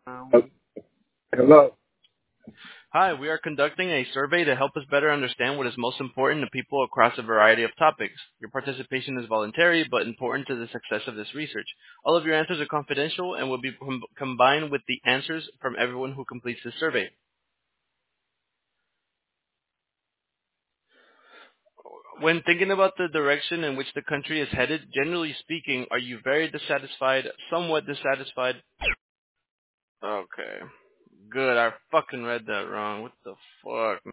Hello. Hi, we are conducting a survey to help us better understand what is most important to people across a variety of topics. Your participation is voluntary but important to the success of this research. All of your answers are confidential and will be combined with the answers from everyone who completes this survey. When thinking about the direction in which the country is headed, generally speaking, are you very dissatisfied, somewhat dissatisfied? Okay. Good, I fucking read that wrong. What the fuck?